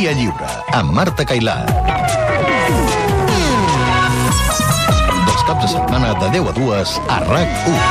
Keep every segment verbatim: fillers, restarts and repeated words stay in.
Via Lliure, amb Marta Cailà. Dels caps de setmana de deu a dues a RAC u.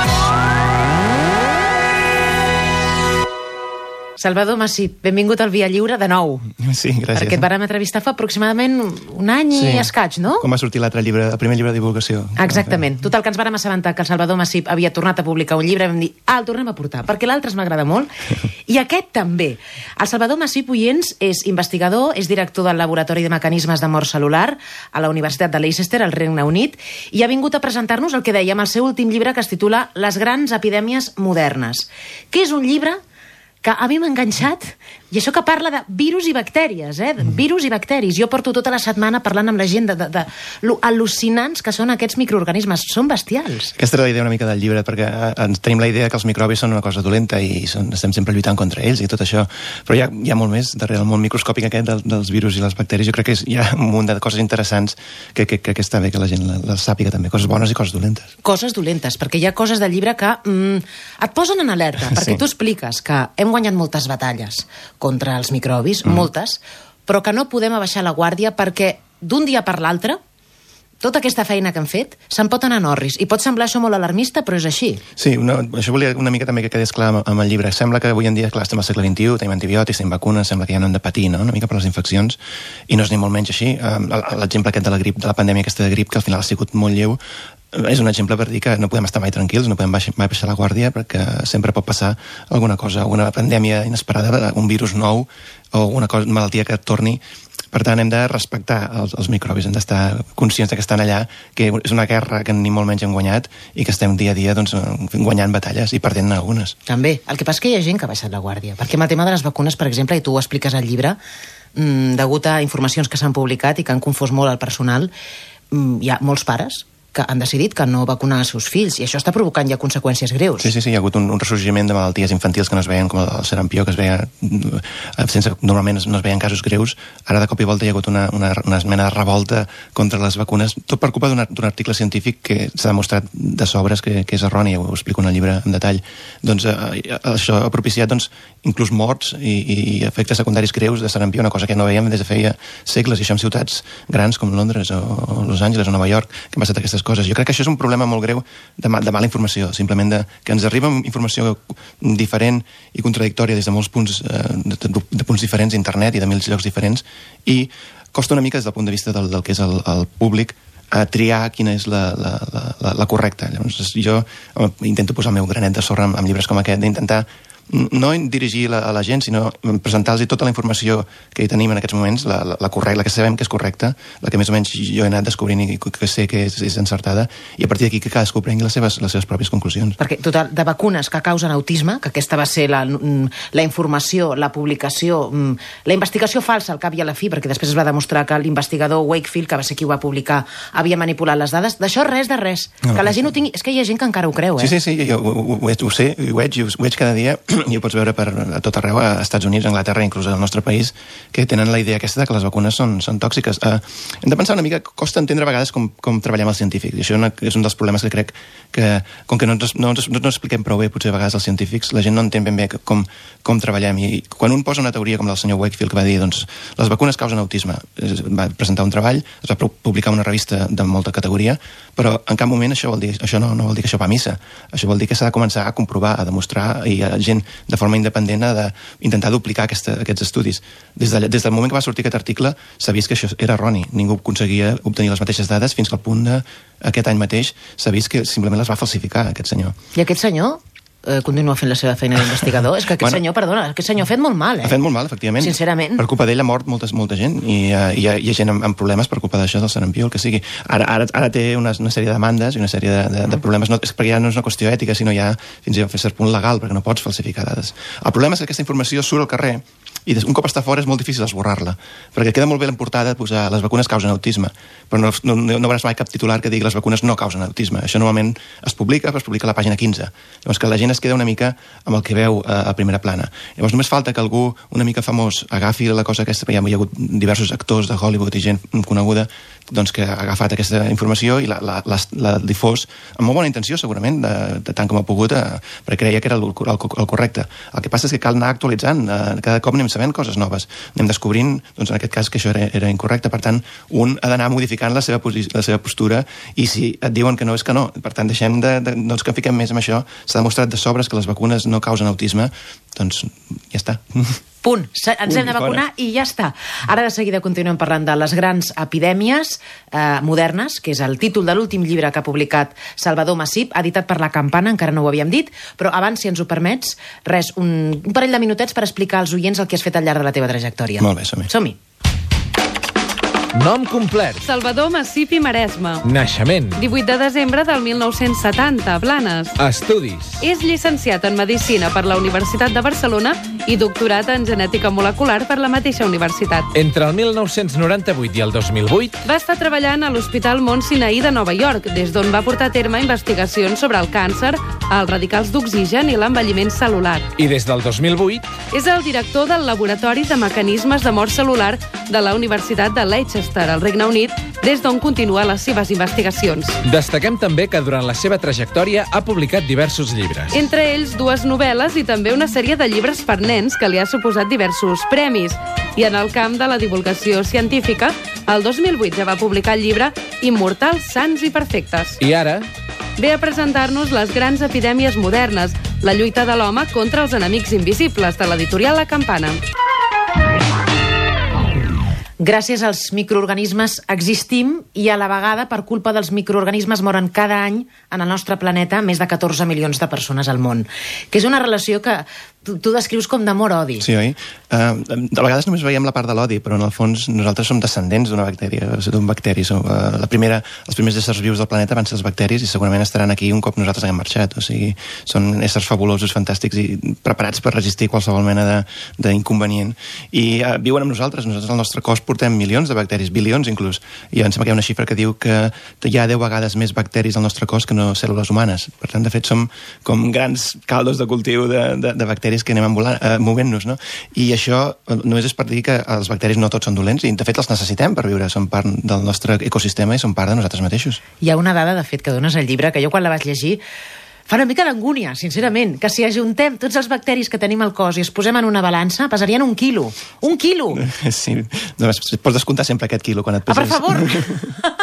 Salvador Massip, benvingut al Via Lliure de nou. Sí, gràcies. Perquè et vàrem entrevistar fa aproximadament un any sí. i escaig, no? Com va sortir l'altre llibre, el primer llibre de divulgació. Exactament. Total, que ens vàrem assabentar que el Salvador Massip havia tornat a publicar un llibre i vam dir, ah, el tornem a portar, perquè l'altre es m'agrada molt, i aquest també. El Salvador Massip, oients, és investigador, és director del Laboratori de Mecanismes de Mort Cel·lular a la Universitat de Leicester, al Regne Unit, i ha vingut a presentar-nos el que dèiem, el seu últim llibre, que es titula Les grans epidèmies modernes, que és un llibre que a mi m'ha enganxat, i això que parla de virus i bactèries, eh? Virus i bacteris. Jo porto tota la setmana parlant amb la gent de, de, de lo al·lucinants que són aquests microorganismes. Són bestials. Aquesta era la idea una mica del llibre, perquè ens tenim la idea que els microbis són una cosa dolenta i són, estem sempre lluitant contra ells i tot això, però hi ha, hi ha molt més darrere el món microscòpic aquest del, dels virus i les bacteris. Jo crec que és, hi ha un munt de coses interessants que, que, que, que està bé que la gent les sàpiga també, coses bones i coses dolentes. Coses dolentes, perquè hi ha coses del llibre que mm, et posen en alerta, perquè sí. Tu expliques que hem guanyat moltes batalles contra els microbis, mm. moltes, però que no podem abaixar la guàrdia perquè d'un dia per l'altre tota aquesta feina que hem fet se'n pot anar a Norris. I pot semblar això molt alarmista, però és així. Sí, una, això volia una mica també que quedés clar amb, amb el llibre. Sembla que avui en dia, clar, estem al segle vint-i-u, tenim antibiòtics, tenim vacunes, sembla que ja no hem de patir, no?, una mica per les infeccions, i no és ni molt menys així. L'exemple aquest de la grip, de la pandèmia aquesta de grip, que al final ha sigut molt lleu, és un exemple per dir que no podem estar mai tranquils, no podem baixar, mai baixar la guàrdia, perquè sempre pot passar alguna cosa, alguna pandèmia inesperada, un virus nou o una, cosa, una malaltia que torni. Per tant, hem de respectar els, els microbis, hem d'estar conscients que estan allà, que és una guerra que ni molt menys hem guanyat i que estem dia a dia doncs, guanyant batalles i perdent algunes. També. El que passa és que hi ha gent que ha baixat la guàrdia, perquè amb el tema de les vacunes, per exemple, i tu ho expliques al llibre, mmm, degut a informacions que s'han publicat i que han confós molt el personal, mmm, hi ha molts pares que han decidit que no vacunar els seus fills, i això està provocant ja conseqüències greus. Sí, sí, sí, hi ha hagut un, un ressorgiment de malalties infantils que no es veien, com el sarampió, que es veia sense, normalment no es veien casos greus. Ara de cop i volta hi ha hagut una, una, una mena de revolta contra les vacunes, tot per culpa d'un article científic que s'ha demostrat de sobres que, que és erroni, ho explico en el llibre en detall. Doncs eh, això ha propiciat doncs, inclús morts i, i efectes secundaris greus de sarampió, una cosa que no veiem des de feia segles, i això en ciutats grans com Londres o, o Los Angeles o Nova York, que han passat aquestes coses. Jo crec que això és un problema molt greu de, ma de mala informació, simplement de, que ens arriba informació diferent i contradictòria des de molts punts, eh, de, de, de punts diferents, internet i de mil llocs diferents, i costa una mica des del punt de vista del, del que és el, el públic a triar quina és la, la, la, la correcta. Llavors jo intento posar el meu granet de sorra amb, amb llibres com aquest, d'intentar no dirigir la, a la gent, sinó presentar-los tota la informació que hi tenim en aquests moments, la, la, la correcta, la que sabem que és correcta, la que més o menys jo he anat descobrint i que sé que és, és encertada, i a partir d'aquí que cadascú prengui les seves, les seves pròpies conclusions. Perquè total, de vacunes que causen autisme, que aquesta va ser la, la informació, la publicació, la investigació falsa al cap i a la fi, perquè després es va demostrar que l'investigador Wakefield, que va ser qui ho va publicar, havia manipulat les dades, d'això res de res. No, que la gent ho tingui... És que hi ha gent que encara ho creu, eh? Sí, sí, sí, jo ho, ho, ho, ho sé, ho veig, ho veig cada dia, i ho pots veure per a tot arreu, a Estats Units, a Anglaterra, inclús al nostre país, que tenen la idea aquesta que les vacunes són, són tòxiques. Uh, hem de pensar una mica, costa entendre a vegades com, com treballem els científics, i això una, és un dels problemes que crec que, com que no ens, no, no, no expliquem prou bé, potser a vegades els científics, la gent no entén ben bé com, com treballem, i quan un posa una teoria com la del senyor Wakefield, que va dir, doncs, les vacunes causen autisme, va presentar un treball, es va publicar una revista de molta categoria, però en cap moment això, vol dir, això no, no vol dir que això va a missa, això vol dir que s'ha de començar a comprovar, a demostrar, i a gent de forma independent d'intentar duplicar aquesta, aquests estudis. Des, de, des del moment que va sortir aquest article s'ha vist que això era erroni. Ningú aconseguia obtenir les mateixes dades fins que al punt d'aquest any mateix s'ha vist que simplement les va falsificar, aquest senyor. I aquest senyor eh, continua fent la seva feina d'investigador? És que aquest bueno, senyor, perdona, aquest senyor ha fet molt mal, eh? Ha fet molt mal, efectivament. Sincerament. Per culpa d'ell ha mort molta, molta gent, i uh, hi, ha, hi ha gent amb, amb problemes per culpa d'això, del sarampió, el que sigui. Ara, ara, ara té una, una sèrie de demandes i una sèrie de, de, de problemes, no, és perquè ja no és una qüestió ètica, sinó ja fins i tot a cert punt legal, perquè no pots falsificar dades. El problema és que aquesta informació surt al carrer i un cop està fora és molt difícil esborrar-la, perquè queda molt bé l'emportada de posar les vacunes causen autisme, però no, no, no veuràs mai cap titular que digui les vacunes no causen autisme. Això normalment es publica, però es publica a la pàgina quinze. Llavors que la gent es queda una mica amb el que veu a, a primera plana. Llavors només falta que algú una mica famós agafi la cosa aquesta, perquè hi ha hagut diversos actors de Hollywood i gent coneguda doncs, que ha agafat aquesta informació i l'ha difós amb molt bona intenció, segurament, de, de tant com ha pogut, eh, perquè creia que era el, el, el correcte. El que passa és que cal anar actualitzant. Eh, cada cop anem sabent coses noves, anem descobrint, doncs en aquest cas, que això era, era incorrecte. Per tant, un ha d'anar modificant la seva, la seva postura, i si et diuen que no, és que no. Per tant, deixem de, de, no ens que fiquem més amb això. S'ha demostrat de sobres que les vacunes no causen autisme, doncs ja està. Punt. Ens hem de vacunar i ja està. Ara de seguida continuem parlant de les grans epidèmies eh, modernes, que és el títol de l'últim llibre que ha publicat Salvador Massip, editat per La Campana, encara no ho havíem dit, però abans, si ens ho permets, res, un, un parell de minutets per explicar als oients el que has fet al llarg de la teva trajectòria. Molt bé, som-hi. Som-hi. Nom complet. Salvador Massip i Maresme. Naixement. divuit de desembre del mil nou-cents setanta, Blanes. Estudis. És llicenciat en Medicina per la Universitat de Barcelona i doctorat en Genètica Molecular per la mateixa universitat. Entre el mil nou-cents noranta-vuit i el dos mil vuit... Va estar treballant a l'Hospital Mont Sinaí de Nova York, des d'on va portar a terme investigacions sobre el càncer, els radicals d'oxigen i l'envelliment cel·lular. I des del dos mil vuit... És el director del Laboratori de Mecanismes de Mort Cel·lular de la Universitat de Leicester, al Regne Unit, des d'on continua les seves investigacions. Destaquem també que durant la seva trajectòria ha publicat diversos llibres. Entre ells, dues novel·les i també una sèrie de llibres per nens que li ha suposat diversos premis. I en el camp de la divulgació científica, el dos mil vuit ja va publicar el llibre Immortals, Sants i Perfectes. I ara... ve a presentar-nos les grans epidèmies modernes, la lluita de l'home contra els enemics invisibles, de l'editorial La Campana. Gràcies als microorganismes existim i a la vegada, per culpa dels microorganismes, moren cada any en el nostre planeta més de catorze milions de persones al món. Que és una relació que tu, tu descrius com d'amor-odi. Sí, oi? Uh, de vegades només veiem la part de l'odi, però en el fons nosaltres som descendents d'una bactèria, d'un bacteri. Som, uh, la primera, els primers éssers vius del planeta van ser els bacteris i segurament estaran aquí un cop nosaltres haguem marxat. O sigui, són éssers fabulosos, fantàstics i preparats per resistir qualsevol mena d'inconvenient. I uh, viuen amb nosaltres. Nosaltres, al nostre cos, portem milions de bacteris, bilions inclús. I em sembla que hi ha una xifra que diu que hi ha deu vegades més bacteris al nostre cos que no cèl·lules humanes. Per tant, de fet, som com grans caldos de cultiu de, de, de bacteris que anem envolant, eh, movent-nos, no? I això només és per dir que els bacteris no tots són dolents i, de fet, els necessitem per viure. Són part del nostre ecosistema i són part de nosaltres mateixos. Hi ha una dada, de fet, que dones al llibre, que jo quan la vaig llegir fa una mica d'angúnia, sincerament, que si ajuntem tots els bacteris que tenim al cos i els posem en una balança, pesarien un quilo. Un quilo! Sí, només pots descomptar sempre aquest quilo quan et peses. Ah, per favor!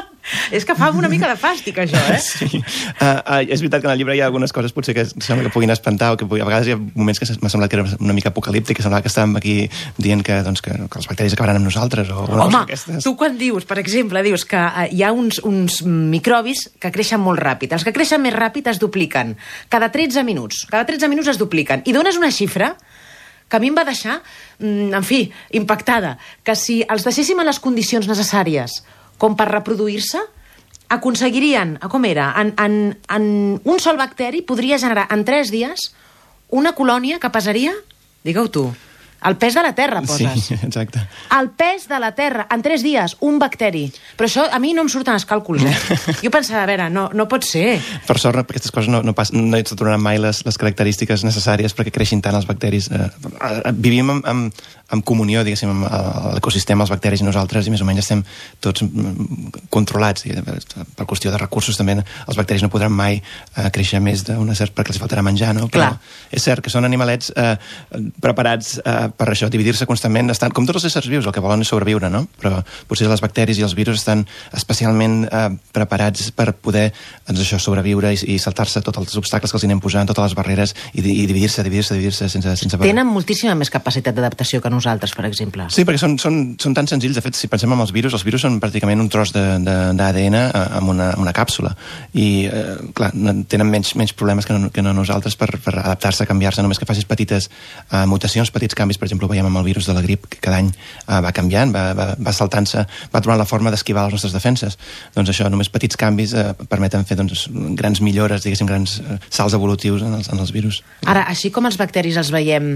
És que fa una mica de fàstic, això, eh? Sí. Uh, uh, és veritat que en el llibre hi ha algunes coses potser que sembla que puguin espantar o que pugui... a vegades hi ha moments que m'ha semblat que era una mica apocalíptic, que semblava que estàvem aquí dient que, doncs, que, que els bacteris acabaran amb nosaltres o una Home, cosa tu quan dius, per exemple, dius que uh, hi ha uns, uns microbis que creixen molt ràpid. Els que creixen més ràpid es dupliquen. Cada tretze minuts. Cada tretze minuts es dupliquen. I dones una xifra que a mi em va deixar, mm, en fi, impactada, que si els deixéssim en les condicions necessàries com per reproduir-se, aconseguirien, com era, en, en, en un sol bacteri podria generar en tres dies una colònia que pesaria, digue-ho tu, el pes de la Terra, poses. Sí, exacte. El pes de la Terra, en tres dies, un bacteri. Però això a mi no em surten els càlculs, eh? Jo pensava, a veure, no, no pot ser. Per sort, aquestes coses no, no, pas, no hi trobaran mai les, les característiques necessàries perquè creixin tant els bacteris. Eh, vivim amb, amb, amb comunió, diguéssim, amb l'ecosistema, els bacteris i nosaltres, i més o menys estem tots controlats. I, per qüestió de recursos, també els bacteris no podran mai eh, créixer més d'una certa perquè els faltarà menjar, no? Però clar, és cert que són animalets eh, preparats eh, per això, dividir-se constantment, estan, com tots els éssers vius, el que volen és sobreviure, no? Però potser les bacteris i els virus estan especialment eh, preparats per poder, doncs això, sobreviure i, i saltar-se tots els obstacles que els anem posant, totes les barreres, i, i dividir-se, dividir-se, dividir-se sense, sense parar. Tenen moltíssima més capacitat d'adaptació que nosaltres, per exemple. Sí, perquè són, són, són tan senzills. De fet, si pensem en els virus, els virus són pràcticament un tros d'A D N amb una, una càpsula. I, eh, clar, tenen menys, menys problemes que no, que no nosaltres per, per adaptar-se, canviar-se, només que facis petites uh, mutacions, petits canvis. Per exemple, ho veiem amb el virus de la grip, que cada any uh, va canviant, va, va, va saltant-se, va trobant la forma d'esquivar les nostres defenses. Doncs això, només petits canvis uh, permeten fer doncs, grans millores, diguéssim, grans uh, salts evolutius en els, en els virus. Ara, així com els bacteris els veiem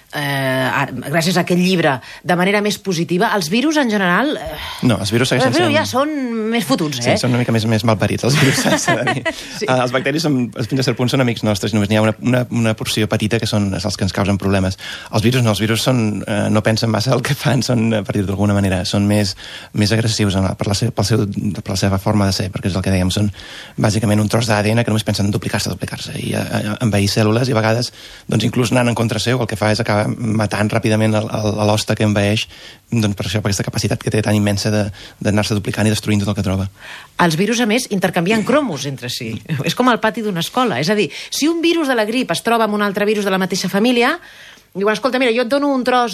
eh, gràcies a aquest llibre de manera més positiva, els virus en general eh, no, els virus segueixen els virus sent... ja són més fotuts, eh? Sí, són una mica més, més malparits els virus, s'ha de dir. Sí. Uh, els bacteris són, fins a cert punt són amics nostres, només n'hi ha una, una, una porció petita que són els que ens causen problemes. Els virus no, els virus són, uh, no pensen massa el que fan, són, per dir d'alguna manera, són més, més agressius en la, per, la seu, pel seu, per la seva forma de ser, perquè és el que dèiem, són bàsicament un tros d'A D N que només pensen en duplicar-se, duplicar-se i uh, envair cèl·lules, i a vegades doncs, inclús anant en contra seu, el que fa és acabar acaba matant ràpidament l'hoste que envaeix, doncs per això, per aquesta capacitat que té tan immensa d'anar-se duplicant i destruint tot el que troba. Els virus, a més, intercanvien cromos entre si. És com el pati d'una escola. És a dir, si un virus de la grip es troba amb un altre virus de la mateixa família, diuen, escolta, mira, jo et dono un tros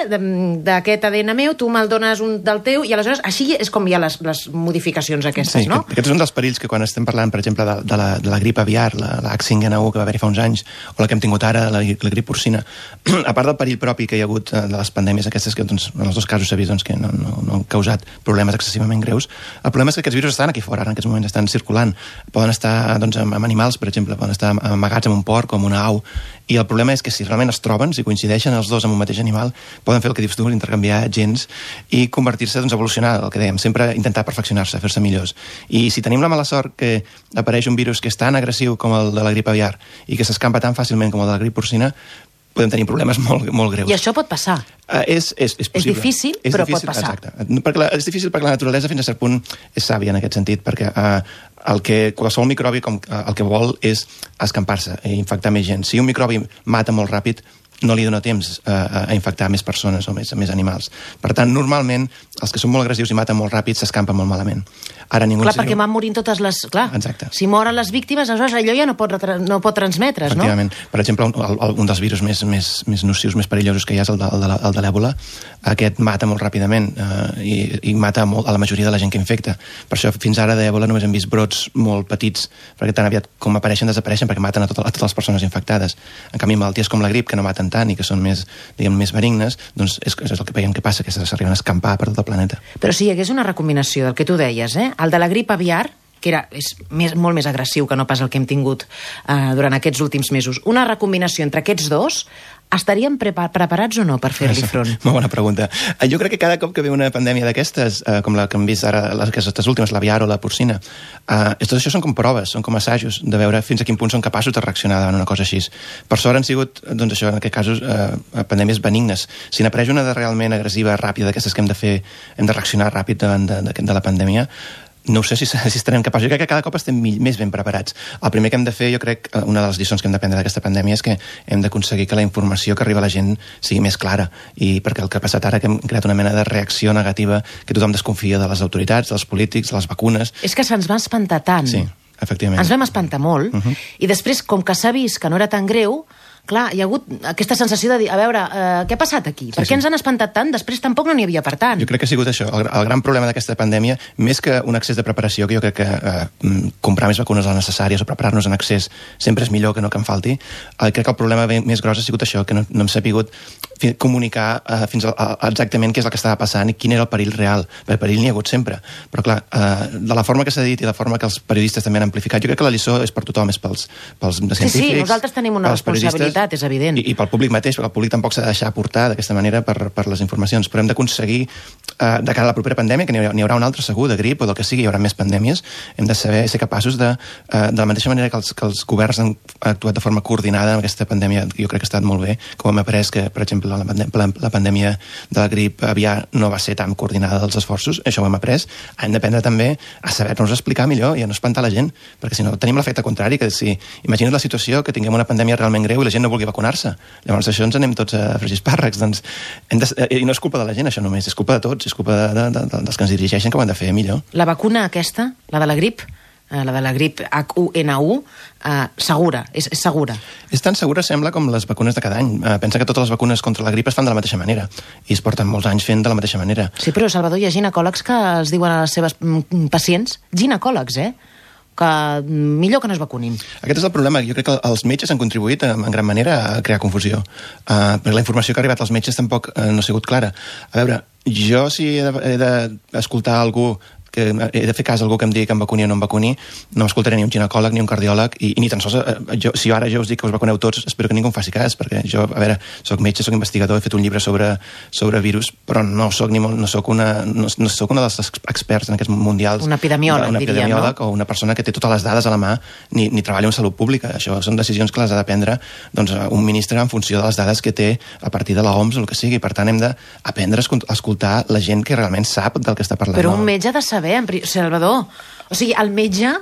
d'aquest A D N meu, tu me'l dones un del teu, i aleshores així és com hi ha les, les modificacions aquestes, sí, no? Aquest és un dels perills que quan estem parlant, per exemple, de, de, la, de la grip aviar, la, la H cinc N un que va haver-hi fa uns anys, o la que hem tingut ara, la, la grip porcina, a part del perill propi que hi ha hagut de les pandèmies aquestes, que doncs, en els dos casos s'ha vist doncs, que no, no, no han causat problemes excessivament greus, el problema és que aquests virus estan aquí fora, ara en aquests moments estan circulant, poden estar doncs, amb, amb animals, per exemple, poden estar amagats en un porc o en una au, i el problema és que si realment es troben, si coincideixen els dos amb un mateix animal, poden fer el que dius tu, intercanviar gens i convertir-se, doncs, evolucionar, el que dèiem, sempre intentar perfeccionar-se, fer-se millors. I si tenim la mala sort que apareix un virus que és tan agressiu com el de la grip aviar i que s'escampa tan fàcilment com el de la grip porcina, podem tenir problemes molt, molt greus. I això pot passar. Uh, és, és, és possible. És difícil, és però difícil, pot passar. Exacte. Perquè la, és difícil perquè la naturalesa fins a cert punt és sàvia en aquest sentit, perquè uh, el que qualsevol microbi com, uh, el que vol és escampar-se i infectar més gent. Si un microbi mata molt ràpid, no li dona temps uh, a infectar més persones o més, més animals. Per tant, normalment, els que són molt agressius i maten molt ràpid s'escampen molt malament. Ara ningú... Clar, perquè van morint totes les... Clar, exacte. Si moren les víctimes, aleshores allò ja no pot, no pot transmetre's, no? Efectivament. Per exemple, un, un dels virus més, més, més nocius, més perillosos que hi ha és el de, el de, el de l'èbola. Aquest mata molt ràpidament uh, i, i mata molt a la majoria de la gent que infecta. Per això, fins ara d'èbola només hem vist brots molt petits, perquè tan aviat com apareixen, desapareixen, perquè maten a, tot, a totes les persones infectades. En canvi, malalties com la grip, que no maten tant i que són més, diguem, més benignes, doncs és, és el que veiem que passa, que s'arriben a escampar per tot el planeta. Però si hi hagués una recombinació del que tu deies, eh? El de la grip aviar, que era, és més, molt més agressiu que no pas el que hem tingut uh, durant aquests últims mesos, una recombinació entre aquests dos, estaríem prepa preparats o no per fer-li front? Molt bona pregunta. Jo crec que cada cop que ve una pandèmia d'aquestes, eh, com la que hem vist ara, les, aquestes últimes, l'aviar o la porcina, eh, tot això són com proves, són com assajos de veure fins a quin punt són capaços de reaccionar davant una cosa així. Per sort han sigut, doncs això, en aquests casos, eh, pandèmies benignes. Si n'apareix una de realment agressiva, ràpida, d'aquestes que hem de fer, hem de reaccionar ràpid davant de, de, de la pandèmia, no ho sé si, si estarem capaços. Jo crec que cada cop estem més ben preparats. El primer que hem de fer, jo crec, una de les lliçons que hem d'aprendre d'aquesta pandèmia és que hem d'aconseguir que la informació que arriba a la gent sigui més clara. I perquè el que ha passat ara, que hem creat una mena de reacció negativa, que tothom desconfia de les autoritats, dels polítics, de les vacunes. És que se'ns va espantar tant. Sí, efectivament. Ens vam espantar molt, uh-huh. I després, com que s'ha vist que no era tan greu, clar, hi ha hagut aquesta sensació de dir, a veure, uh, què ha passat aquí? Sí, per què sí. ens han espantat tant? Després tampoc no n'hi havia per tant. Jo crec que ha sigut això. El, el gran problema d'aquesta pandèmia, més que un excés de preparació, que jo crec que uh, comprar més vacunes a les necessàries o preparar-nos en excés sempre és millor que no que en falti, uh, crec que el problema més gros ha sigut això, que no, no hem sapigut comunicar uh, fins a, a, exactament què és el que estava passant i quin era el perill real. Perquè el perill n'hi ha hagut sempre. Però clar, uh, de la forma que s'ha dit i la forma que els periodistes també han amplificat, jo crec que la lliçó és per tothom, és pels, pels científics... Sí, sí, nosaltres tenim una responsabilitat, és evident. I, i pel públic mateix, perquè el públic tampoc s'ha de deixar portar d'aquesta manera per, per les informacions. Però hem d'aconseguir, uh, de cara a la propera pandèmia, que n'hi haurà, haurà un altre segur, de grip o del que sigui, hi haurà més pandèmies, hem de saber ser capaços de, uh, de la mateixa manera que els, que els governs han actuat de forma coordinada en aquesta pandèmia, jo crec que ha estat molt bé, com hem après que, per exemple, la, la, la pandèmia de la grip aviar no va ser tan coordinada dels esforços, això ho hem après, hem d'aprendre també a saber-nos explicar millor i a no espantar la gent, perquè si no tenim l'efecte contrari, que si imagina't la situació que tinguem una pandèmia realment greu i la gent no vulgui vacunar-se, llavors això ens anem tots a fregir espàrrecs, doncs hem de, i no és culpa de la gent això només, és culpa de tots, és culpa de, de, de, dels que ens dirigeixen, que ho han de fer millor. La vacuna aquesta, la de la grip, la de la grip H u N u, uh, segura, és, és segura. És tan segura, sembla, com les vacunes de cada any. Uh, pensa que totes les vacunes contra la grip es fan de la mateixa manera i es porten molts anys fent de la mateixa manera. Sí, però, Salvador, hi ha ginecòlegs que els diuen a les seves pacients, ginecòlegs, eh?, que millor que no es vacunin. Aquest és el problema. Jo crec que els metges han contribuït en gran manera a crear confusió. Uh, perquè la informació que ha arribat als metges tampoc uh, no ha sigut clara. A veure, jo si he d'escoltar algú que he de fer cas a algú que em digui que em vacuni o no em vacuni, no m'escoltaré ni un ginecòleg ni un cardiòleg, i, i ni tan sols eh, jo, si ara jo us dic que us vacuneu tots, espero que ningú em faci cas, perquè jo, a veure, soc metge, soc investigador, he fet un llibre sobre, sobre virus, però no soc, ni molt, no soc una no, no soc una dels experts en aquests mundials, un epidemiòleg, una diríem, epidemiòleg, no? O una persona que té totes les dades a la mà, ni, ni treballa en salut pública. Això són decisions que les ha de prendre, doncs, un ministre en funció de les dades que té a partir de l'O M S o el que sigui. Per tant, hem d'aprendre a escoltar la gent que realment sap del que està parlant. Però un metge ha de saber, Salvador. O sigui, el metge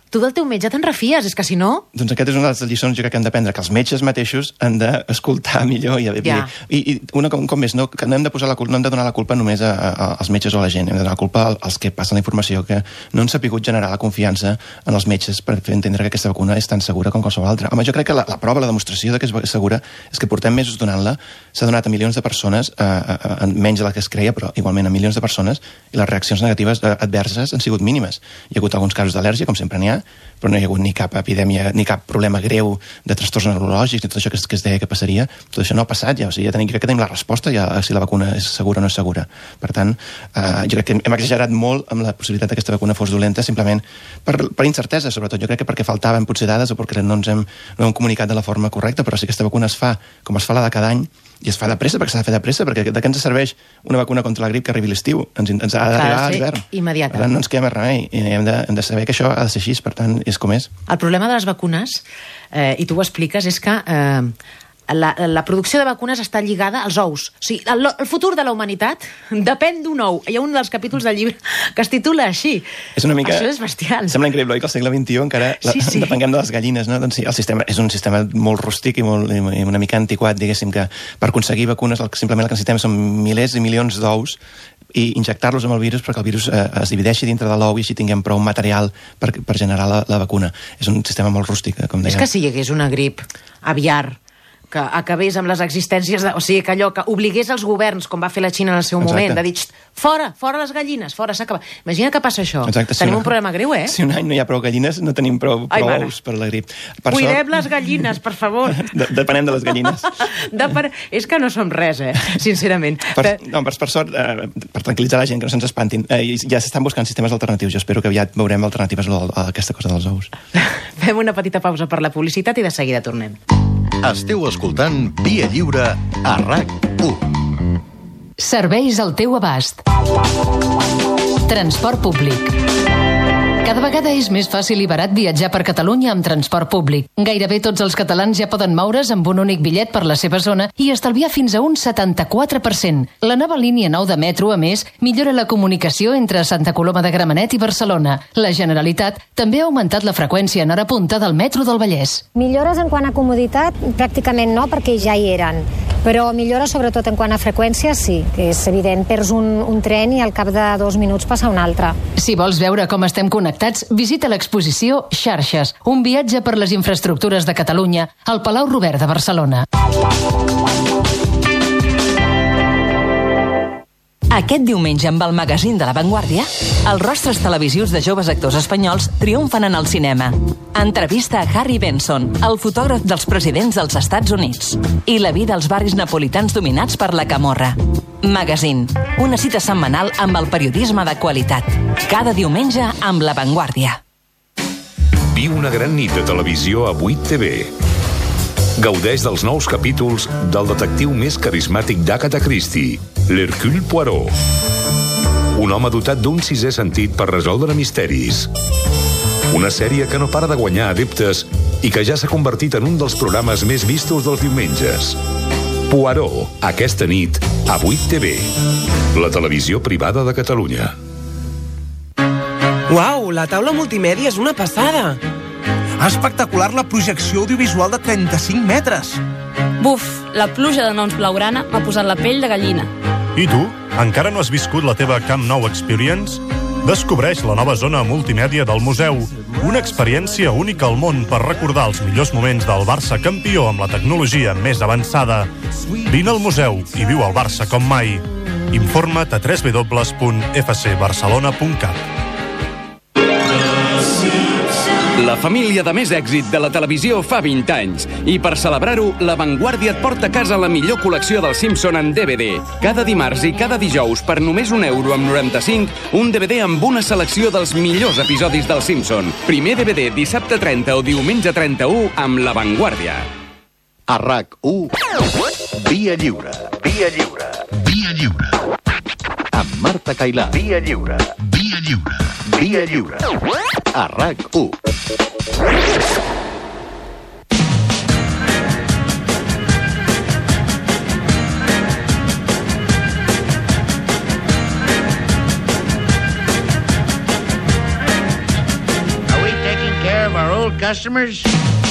tu del teu metge te'n refies, és que si no... Doncs aquest és una de les lliçons jo crec que hem d'aprendre, que els metges mateixos han d'escoltar millor i, ja. i, i una com, com més, no, que no hem de posar la culpa, no hem de donar la culpa només a, a, als metges o a la gent, hem de donar la culpa als que passen la informació, que no han sapigut generar la confiança en els metges per fer entendre que aquesta vacuna és tan segura com qualsevol altra. Home, jo crec que la, la prova, la demostració de que és segura és que portem mesos donant-la, s'ha donat a milions de persones, a, a, a, menys de la que es creia, però igualment a milions de persones, i les reaccions negatives eh, adverses han sigut mínimes. Hi ha hagut alguns casos d'al·lèrgia, com sempre n'hi ha, però no hi ha hagut ni cap epidèmia, ni cap problema greu de trastorns neurològics, ni tot això que es, que es deia que passaria. Tot això no ha passat ja, o sigui, ja tenim, crec que tenim la resposta ja a si la vacuna és segura o no és segura. Per tant, eh, jo crec que hem exagerat molt amb la possibilitat que aquesta vacuna fos dolenta, simplement per, per incertesa, sobretot. Jo crec que perquè faltaven potser dades o perquè no ens hem, no hem comunicat de la forma correcta, però si aquesta vacuna es fa com es fa la de cada any, i es fa de pressa, perquè s'ha de fer de pressa, perquè de què ens serveix una vacuna contra la grip que arribi l'estiu? Ens, ens ha d'arribar a l'hivern. Immediata. Per tant, no ens queda més remei. I hem de, hem de saber que això ha de ser així, per tant, és com és. El problema de les vacunes, eh, i tu ho expliques, és que eh, la, la producció de vacunes està lligada als ous. O sigui, el, el futur de la humanitat depèn d'un ou. Hi ha un dels capítols del llibre que es titula així. És una mica... Això és bestial. Sembla increïble, oi, que al segle vint-i-u encara la, sí, sí. depenguem de les gallines, no? Doncs sí, el sistema és un sistema molt rústic i, molt, i una mica antiquat, diguéssim, que per aconseguir vacunes el, simplement el que necessitem són milers i milions d'ous i injectar-los amb el virus perquè el virus eh, es divideixi dintre de l'ou i així tinguem prou material per, per generar la, la vacuna. És un sistema molt rústic, com deia. És que si hi hagués una grip aviar que acabés amb les existències de... O sigui, que allò que obligués els governs, com va fer la Xina en el seu Exacte. moment, de dir, fora, fora les gallines, fora, s'acaba. Imagina que passa això. Exacte, si tenim una, un problema greu, eh? Si un any no hi ha prou gallines, no tenim prou, prou Ai, ous per la grip. Per Cuidem sort... les gallines, per favor. De, depenem de les gallines. de per... És que no som res, eh? Sincerament. Per, no, per, per sort, eh, per tranquil·litzar la gent, que no se'ns espantin, eh, ja s'estan buscant sistemes alternatius. Jo espero que aviat veurem alternatives a, a aquesta cosa dels ous. Fem una petita pausa per la publicitat i de seguida tornem. Esteu escoltant Via Lliure a RAC u. Serveis al teu abast. Transport públic. Cada vegada és més fàcil i barat viatjar per Catalunya amb transport públic. Gairebé tots els catalans ja poden moure's amb un únic bitllet per la seva zona i estalviar fins a un setanta-quatre per cent. La nova línia nou de metro, a més, millora la comunicació entre Santa Coloma de Gramenet i Barcelona. La Generalitat també ha augmentat la freqüència en hora punta del metro del Vallès. Millores en quant a comoditat, pràcticament no, perquè ja hi eren. Però millores sobretot en quant a freqüència, sí, que és evident. Perds un, un tren i al cap de dos minuts passa un altre. Si vols veure com estem connectats, visita l'exposició Xarxes, un viatge per les infraestructures de Catalunya, al Palau Robert de Barcelona. Aquest diumenge, amb el magazín de La Vanguardia, els rostres televisius de joves actors espanyols triomfen en el cinema. Entrevista a Harry Benson, el fotògraf dels presidents dels Estats Units, i la vida als barris napolitans dominats per la camorra. Magazín, una cita setmanal amb el periodisme de qualitat. Cada diumenge amb La Vanguardia. Viu una gran nit de televisió a vuit T V. Gaudeix dels nous capítols del detectiu més carismàtic d'Agatha Christie, l'Hercule Poirot. Un home dotat d'un sisè sentit per resoldre misteris. Una sèrie que no para de guanyar adeptes i que ja s'ha convertit en un dels programes més vistos dels diumenges. Poirot, aquesta nit, a vuit T V. La televisió privada de Catalunya. Uau, la taula multimèdia és una passada! Espectacular la projecció audiovisual de trenta-cinc metres. Buf, la pluja de noms blaugrana m'ha posat la pell de gallina. I tu? Encara no has viscut la teva Camp Nou Experience? Descobreix la nova zona multimèdia del museu. Una experiència única al món per recordar els millors moments del Barça campió amb la tecnologia més avançada. Vine al museu i viu el Barça com mai. Informa't a w w w punt f c barcelona punt cat. La família de més èxit de la televisió fa vint anys. I per celebrar-ho, La Vanguardia et porta a casa la millor col·lecció del Simpson en D V D. Cada dimarts i cada dijous, per només un euro amb noranta-cinc, un D V D amb una selecció dels millors episodis del Simpson. Primer D V D dissabte trenta o diumenge trenta-u amb La Vanguardia. A RAC u, Via Lliure. Via Lliure. Via Lliure. Amb Marta Cailà. Via Lliure. Via Lliure. Via Lliure. A RAC u. Taking customers.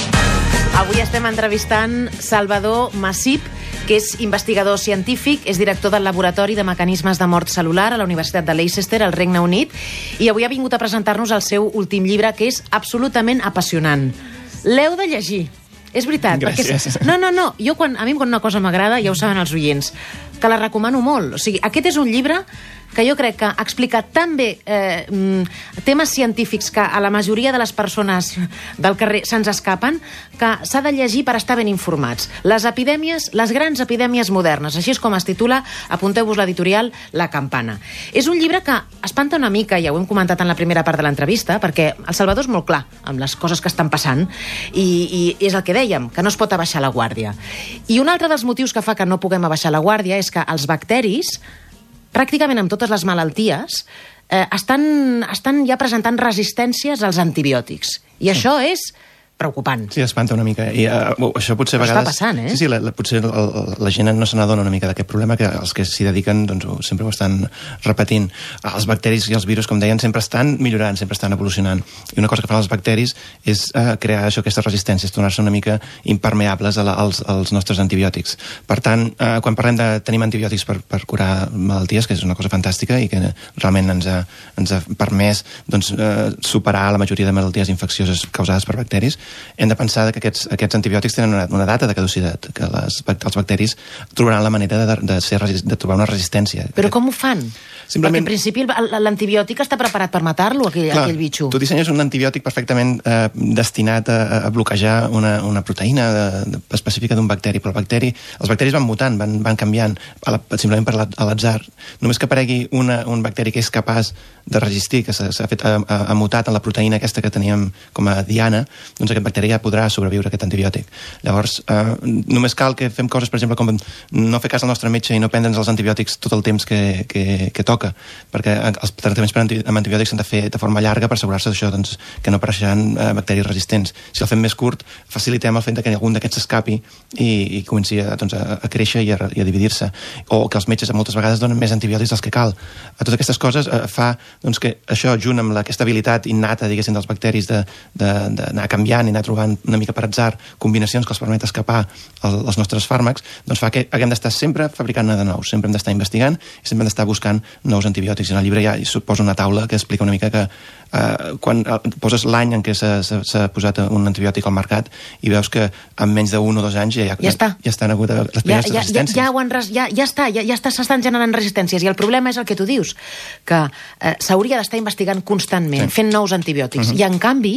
Avui estem entrevistant Salvador Masip, que és investigador científic, és director del Laboratori de Mecanismes de Mort Cel·lular a la Universitat de Leicester, al Regne Unit, i avui ha vingut a presentar-nos el seu últim llibre, que és absolutament apassionant. L'heu de llegir. És veritat. Gràcies. Perquè... No, no, no. Jo, quan, a mi quan una cosa m'agrada, ja ho saben els oients, que la recomano molt. O sigui, aquest és un llibre que jo crec que explica tan bé eh, temes científics que a la majoria de les persones del carrer se'ns escapen, que s'ha de llegir per estar ben informats. Les epidèmies, les grans epidèmies modernes, així és com es titula, apunteu-vos l'editorial La Campana. És un llibre que espanta una mica, ja ho hem comentat en la primera part de l'entrevista, perquè el Salvador és molt clar amb les coses que estan passant, i, i és el que dèiem, que no es pot abaixar la guàrdia. I un altre dels motius que fa que no puguem abaixar la guàrdia és que els bacteris, pràcticament amb totes les malalties, eh, estan, estan ja presentant resistències als antibiòtics. I això és preocupant. Sí, espanta una mica. I uh, això potser a Però vegades... està passant, eh? Sí, sí, la, la, potser la, la gent no se n'adona una mica d'aquest problema, que els que s'hi dediquen doncs, sempre ho estan repetint. Els bacteris i els virus, com deien, sempre estan millorant, sempre estan evolucionant. I una cosa que fan els bacteris és uh, crear això, aquestes resistències, tornar-se una mica impermeables a la, als, als nostres antibiòtics. Per tant, uh, quan parlem de tenir antibiòtics per, per curar malalties, que és una cosa fantàstica i que realment ens ha, ens ha permès doncs, uh, superar la majoria de malalties infeccioses causades per bacteris, hem de pensar que aquests, aquests antibiòtics tenen una, una data de caducitat, que les, els bacteris trobaran la manera de, de, ser, de trobar una resistència. Però com ho fan? Simplement... Perquè en principi l'antibiòtic està preparat per matar-lo, aquell, Clar, aquell bitxo. Tu dissenyes un antibiòtic perfectament eh, destinat a, a bloquejar una, una proteïna de, de, específica d'un bacteri, però el bacteri, els bacteris van mutant, van, van canviant, a la, simplement per la, a l'atzar. Només que aparegui una, un bacteri que és capaç de resistir, que s'ha fet ha, ha mutat en la proteïna aquesta que teníem com a diana, doncs aquest bacteri ja podrà sobreviure a aquest antibiòtic. Llavors, eh, només cal que fem coses, per exemple, com no fer cas al nostre metge i no prendre'ns els antibiòtics tot el temps que, que, que toca, perquè els tractaments per anti, amb antibiòtics s'han de fer de forma llarga per assegurar-se d'això, doncs, que no apareixeran eh, bacteris resistents. Si el fem més curt, facilitem el fet que algun d'aquests s'escapi i, i comenci a, doncs, a, a créixer i a, i a dividir-se. O que els metges moltes vegades donen més antibiòtics dels que cal. A totes aquestes coses eh, fa doncs, que això, junt amb la, aquesta habilitat innata, diguéssim, dels bacteris d'anar canviant i anar trobant una mica per atzar combinacions que els permet escapar el, els nostres fàrmacs, doncs fa que haguem d'estar sempre fabricant-ne de nous, sempre hem d'estar investigant i sempre hem d'estar buscant nous antibiòtics. I en el llibre ja hi posa una taula que explica una mica que eh, quan poses l'any en què s'ha posat un antibiòtic al mercat i veus que en menys d'un o dos anys ja, ja, ja, està. ja estan hagut les primeres ja, ja, resistències. Ja, ja, han, ja, ja està, ja, ja està, s'estan generant resistències i el problema és el que tu dius, que eh, s'hauria d'estar investigant constantment, sí. fent nous antibiòtics. Uh-huh. I en canvi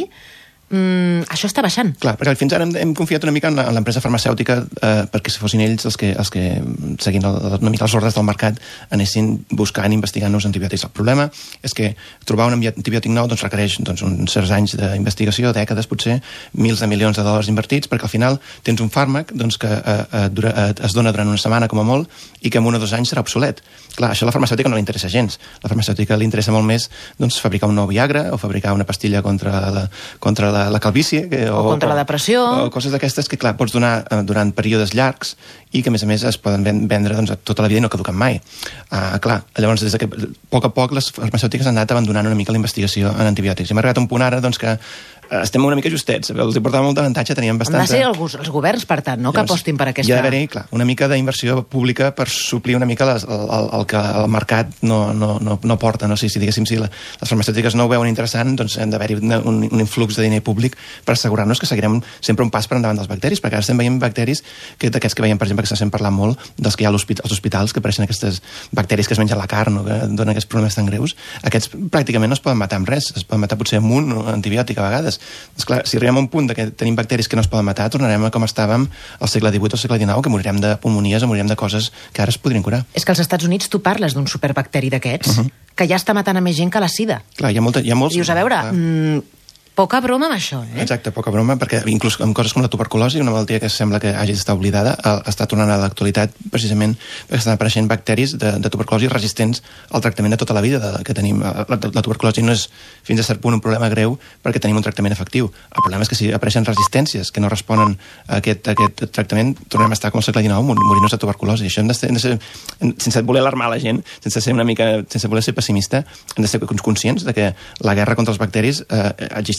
Mm, això està baixant. Clar, perquè fins ara hem, hem confiat una mica en l'empresa farmacèutica eh, perquè si fossin ells els que, els que seguint el, una mica els ordres del mercat anessin buscant i investigant nous antibiòtics. El problema és que trobar un antibiòtic nou doncs, requereix doncs, uns certs anys d'investigació, dècades potser, mils de milions de dòlars invertits, perquè al final tens un fàrmac doncs, que eh, eh, dura, eh, es dona durant una setmana com a molt i que en un o dos anys serà obsolet. Clar, això a la farmacèutica no li interessa gens. La farmacèutica li interessa molt més doncs, fabricar un nou Viagra o fabricar una pastilla contra la, contra la la calvície que, o, o contra la depressió o, o coses d'aquestes que clar, pots donar eh, durant períodes llargs i que a més a més es poden vendre doncs, tota la vida i no caduquen mai. Uh, clar, llavors des de que, a poc a poc les farmacèutiques han anat abandonant una mica la investigació en antibiòtics. Hem arribat a un punt ara doncs, que estem una mica justets, els hi portava molt d'avantatge, teníem bastanta... Han de ser els, els governs, per tant, no? Que Llavors, apostin per aquesta... Hi ha d'haver-hi, clar, una mica d'inversió pública per suplir una mica les, el, el, el que el mercat no, no, no, no porta, no? Si, si diguéssim, si la, les farmacèutiques no ho veuen interessant, doncs hem d'haver-hi un, un influx de diner públic per assegurar-nos que seguirem sempre un pas per endavant dels bacteris, perquè ara estem veient bacteris que d'aquests que veiem, per exemple, que s'estem parlant molt dels que hi ha als hospitals, que apareixen aquestes bacteris que es mengen la carn o que donen aquests problemes tan greus. Aquests pràcticament no es poden matar amb res, es poden matar potser amb un antibiòtic a vegades. Doncs clar, si arribem a un punt de que tenim bacteris que no es poden matar, tornarem a com estàvem al segle divuit o al segle dinou, que morirem de pulmonies o morirem de coses que ara es podrien curar. És que als Estats Units tu parles d'un superbacteri d'aquests, uh-huh. que ja està matant a més gent que la sida. Clar, hi ha, molta, hi ha molts... Dius, a veure, mm, poca broma amb això, eh? Exacte, poca broma, perquè inclús amb coses com la tuberculosi, una malaltia que sembla que hagi d'estar oblidada, està tornant a l'actualitat precisament perquè estan apareixent bacteris de, de tuberculosi resistents al tractament de tota la vida de, que tenim. La, la tuberculosi no és fins a cert punt un problema greu perquè tenim un tractament efectiu. El problema és que si apareixen resistències que no responen a aquest, a aquest tractament, tornem a estar com al segle dinou, morir-nos de tuberculosi. Això hem de ser, hem de ser, sense voler alarmar la gent, sense ser una mica, sense voler ser pessimista, hem de ser conscients de que la guerra contra els bacteris eh, existeix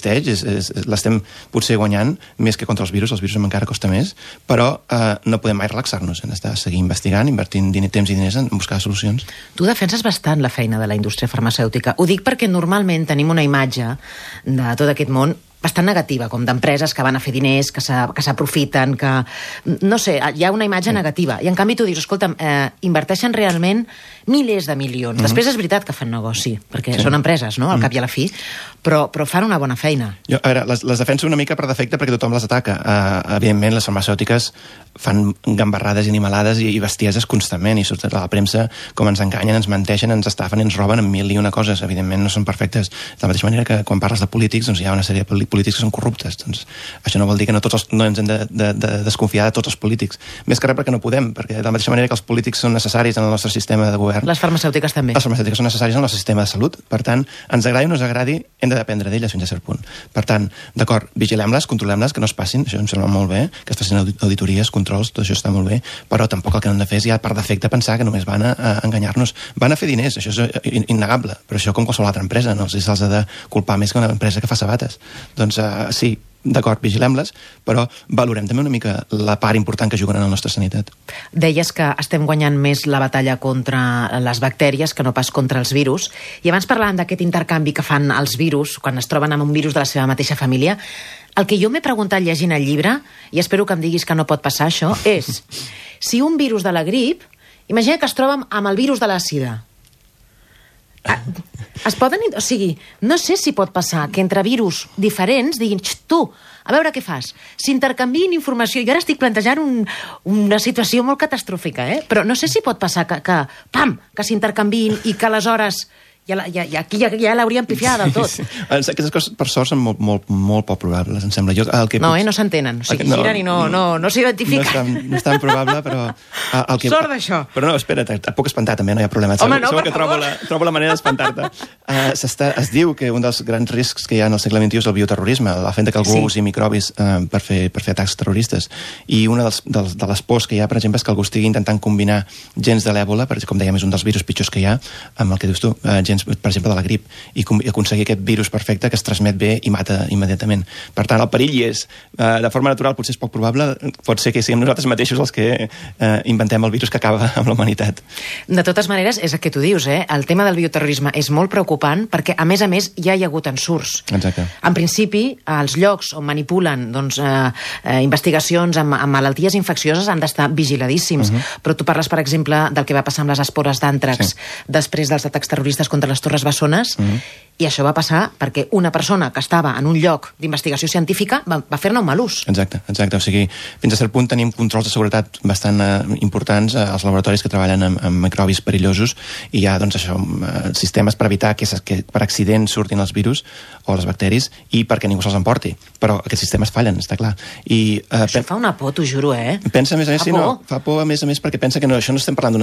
existeix, és, és, l'estem potser guanyant més que contra els virus, els virus encara costa més, però eh, no podem mai relaxar-nos, hem d'estar seguir investigant, invertint diner, temps i diners en buscar solucions. Tu defenses bastant la feina de la indústria farmacèutica. Ho dic perquè normalment tenim una imatge de tot aquest món bastant negativa, com d'empreses que van a fer diners, que s'aprofiten, que... No sé, hi ha una imatge sí. negativa. I en canvi tu dius, escolta'm, eh, inverteixen realment milers de milions. Mm-hmm. Després és veritat que fan negoci, perquè sí. són empreses, no?, al cap i a la fi, però, però fan una bona feina. Jo, a veure, les, les defenso una mica per defecte perquè tothom les ataca. Uh, evidentment, les farmacèutiques fan gambarrades i animalades i, i bestieses constantment, i surten a la premsa com ens enganyen, ens menteixen, ens estafen i ens roben en mil i una coses. Evidentment no són perfectes. De la mateixa manera que quan parles de polítics, doncs hi ha una sèrie de polítics que són corruptes. Doncs això no vol dir que no, tots els, no ens hem de, de, de desconfiar de tots els polítics. Més que res perquè no podem, perquè de la mateixa manera que els polítics són necessaris en el nostre sistema de govern. Les farmacèutiques també. Les farmacèutiques són necessàries en el sistema de salut. Per tant, ens agradi o no ens agradi, hem de dependre d'elles fins a cert punt. Per tant, d'acord, vigilem-les, controlem-les, que no es passin, això em sembla molt bé, que es facin auditories, controls, tot això està molt bé, però tampoc el que no hem de fer és ja per defecte pensar que només van a, a enganyar-nos. Van a fer diners, això és innegable, però això com qualsevol altra empresa, no els se'ls ha de culpar més que una empresa que fa sabates. Doncs uh, sí, d'acord, vigilem-les, però valorem també una mica la part important que juguen en la nostra sanitat. Deies que estem guanyant més la batalla contra les bactèries que no pas contra els virus, i abans parlàvem d'aquest intercanvi que fan els virus quan es troben amb un virus de la seva mateixa família. El que jo m'he preguntat llegint el llibre, i espero que em diguis que no pot passar això, és si un virus de la grip, imagina que es troben amb el virus de la sida. Es poden... O sigui, no sé si pot passar que entre virus diferents diguin, tu, a veure què fas, s'intercanviïn informació. Jo ara estic plantejant un, una situació molt catastròfica, eh? Però no sé si pot passar que, que pam, que s'intercanviïn i que aleshores... Ja, la, ja, ja, aquí ja, ja l'hauríem pifiat del tot. Sí, sí. Aquestes coses, per sort, són molt, molt, molt poc probables, em sembla. Jo, el que no, puc... eh, no s'entenen. O sigui, no, giren i no, no, no s'identifiquen. No, no és tan probable, però... El que... Sort d'això. Però no, espera't, et puc espantar també, no hi ha problema. Home, no, segur per que trobo favor. la, trobo la manera d'espantar-te. uh, es diu que un dels grans riscs que hi ha en el segle vint-i-u és el bioterrorisme, la fet que algú sí. usi microbis uh, per, fer, per fer atacs terroristes. I una dels, dels, de les pors que hi ha, per exemple, és que algú estigui intentant combinar gens de l'èbola, perquè, com dèiem, és un dels virus pitjors que hi ha, amb el que dius tu, uh, gens, per exemple, de la grip, i aconseguir aquest virus perfecte que es transmet bé i mata immediatament. Per tant, el perill hi és. Uh, de forma natural potser és poc probable, pot ser que siguem nosaltres mateixos els que uh, inventem el virus que acaba amb la humanitat. De totes maneres, és el que tu dius, eh? El tema del bioterrorisme és molt preocupant perquè, a més a més, ja hi ha hagut ensurts. Exacte. En principi, els llocs on manipulen doncs, eh, eh, investigacions amb, amb malalties infeccioses han d'estar vigiladíssims. Uh-huh. Però tu parles, per exemple, del que va passar amb les espores d'àntrax sí. després dels atacs terroristes contra les Torres Bessones, uh-huh. i això va passar perquè una persona que estava en un lloc d'investigació científica va, va fer-ne un mal ús. Exacte, exacte. O sigui, fins a cert punt tenim controls de seguretat bastant uh, importants uh, als laboratoris que treballen amb, amb microbis perillosos i hi ha, doncs, això, uh, sistemes per evitar que, que per accident surtin els virus o les bacteris i perquè ningú se'ls emporti. Però aquests sistemes fallen, està clar. I, uh, això fa una por, t'ho juro, eh? Pensa, a més a més, fa, sí, por. No, fa por, a més a més, perquè pensa que no, això no estem parlant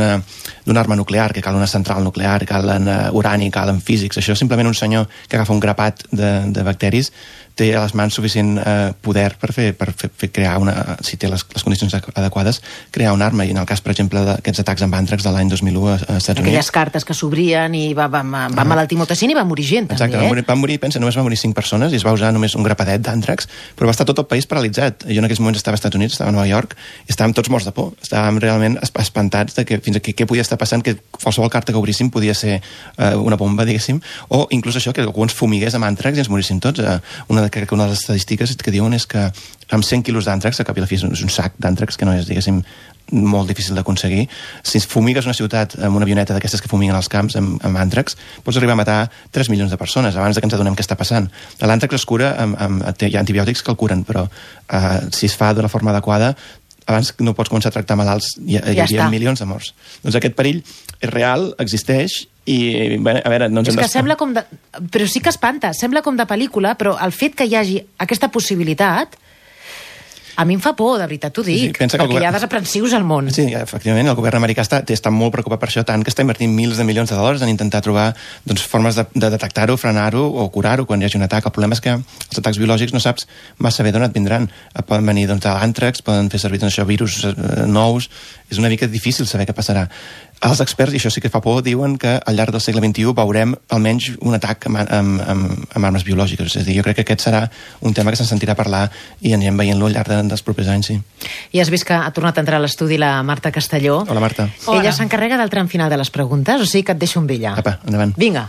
d'una arma nuclear, que cal una central nuclear, que calen uh, urani, calen físics. Això és simplement un senyor que agafa un grapat de, de bacteris, té a les mans suficient eh, poder per fer, per fer, fer crear una, si té les, les condicions adequades, crear una arma. I en el cas, per exemple, d'aquests atacs amb àntrax de l'any dos mil u a, a Estats Units... Aquelles cartes que s'obrien i va, va, va, va malaltir molta gent i va morir gent, també, exacte, eh? Van morir, van morir, pensa, només va morir cinc persones i es va usar només un grapadet d'àntrax, però va estar tot el país paralitzat. Jo en aquells moments estava als Estats Units, estava a Nova York, i estàvem tots morts de por. Estàvem realment espantats de que fins a què, què podia estar passant, que qualsevol carta que obríssim podia ser eh, una bomba, diguéssim, o inclús això, que algú ens fumigués amb àntrax i ens moríssim tots. Eh, una, de, una de les estadístiques que diuen és que amb cent quilos d'àntrax, que cap i la fi és un, és un sac d'àntrax que no és, diguéssim, molt difícil d'aconseguir. Si fumigues una ciutat amb una avioneta d'aquestes que fumiguen als camps amb, amb àntrax, pots arribar a matar tres milions de persones abans de que ens adonem què està passant. L'àntrax es cura, amb, amb, hi ha antibiòtics que el curen, però eh, si es fa d'una forma adequada, abans no pots començar a tractar malalts, hi, hi ja havia milions de morts. Doncs aquest perill és real, existeix, i bé, a veure, no ens és hem que d'estar... sembla com de... Però sí que espanta, sembla com de pel·lícula, però el fet que hi hagi aquesta possibilitat... A mi em fa por, de veritat t'ho dic, Sí, sí, pensa que el perquè govern- hi ha desaprensius al món. Sí, efectivament, el govern americà està, està molt preocupat per això, tant que està invertint mils de milions de dòlars en intentar trobar doncs, formes de, de detectar-ho, frenar-ho o curar-ho quan hi hagi un atac. El problema és que els atacs biològics no saps massa bé d'on et vindran. Poden venir doncs, de l'àntrax, poden fer servir doncs, això, virus eh, nous. És una mica difícil saber què passarà. Els experts, i això sí que fa por, diuen que al llarg del segle vint-i-u veurem almenys un atac amb, amb, amb, amb armes biològiques. És a dir, jo crec que aquest serà un tema que se'n sentirà parlar i anirem veient-lo al llarg de, dels propers anys, sí. I has vist que ha tornat a entrar a l'estudi la Marta Castelló. Hola, Marta. Ella s'encarrega del tram final de les preguntes, o sigui que et deixo amb ella. Apa, endavant. Vinga.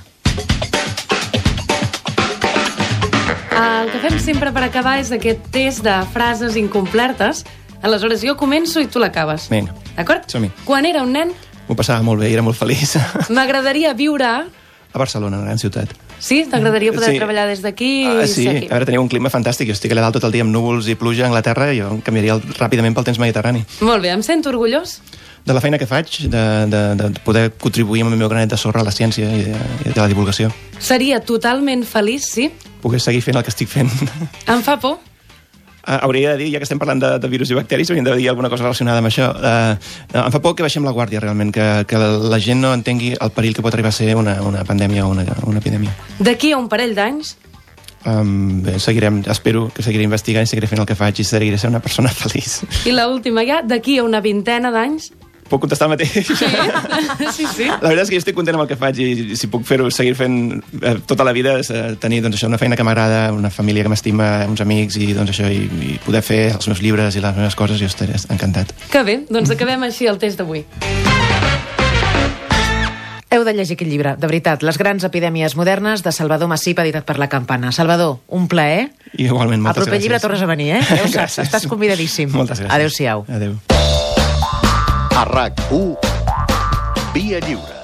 El que fem sempre per acabar és aquest test de frases incomplertes. Aleshores, jo començo i tu l'acabes. Vinga. D'acord? Som-hi. Quan era un nen, M'ho passava molt bé i era molt feliç. m'agradaria viure... A Barcelona, una gran ciutat. Sí? T'agradaria poder Sí. treballar des d'aquí? i Ah, sí, ser aquí? a veure, teniu un clima fantàstic. Jo estic allà dalt tot el dia amb núvols i pluja a Anglaterra i jo em canviaria el, ràpidament pel temps mediterrani. Molt bé, em sento orgullós. De la feina que faig, de, de, de poder contribuir amb el meu granet de sorra a la ciència i de, i de la divulgació. Seria totalment feliç, sí? Pogués seguir fent el que estic fent. Em fa por. Ah, hauria de dir, ja que estem parlant de, de virus i bacteris, hauríem de dir alguna cosa relacionada amb això. Uh, em fa por que baixem la guàrdia, realment, que, que la gent no entengui el perill que pot arribar a ser una, una pandèmia o una, una epidèmia. D'aquí a un parell d'anys, Um, bé, seguirem, espero que seguiré investigant i seguiré fent el que faig i seguiré sent una persona feliç. i l'última ja, d'aquí a una vintena d'anys... Puc contestar el mateix? Sí, sí. La veritat és que jo estic content amb el que faig i si puc fer-ho, seguir fent eh, tota la vida, és, eh, tenir doncs, això, una feina que m'agrada, una família que m'estima, uns amics i, doncs, això, i, i poder fer els meus llibres i les meves coses, jo estaré encantat. Que bé, doncs acabem així el test d'avui. Heu de llegir aquest llibre, de veritat. Les grans epidèmies modernes, de Salvador Massip, editat per La Campana. Salvador, un plaer. I igualment, moltes Al proper gràcies. llibre tornes a venir, eh? Ja ho saps, Gràcies. estàs convidadíssim. Moltes gràcies. Adéu-siau. Adéu. A RAC u, Via Lliure.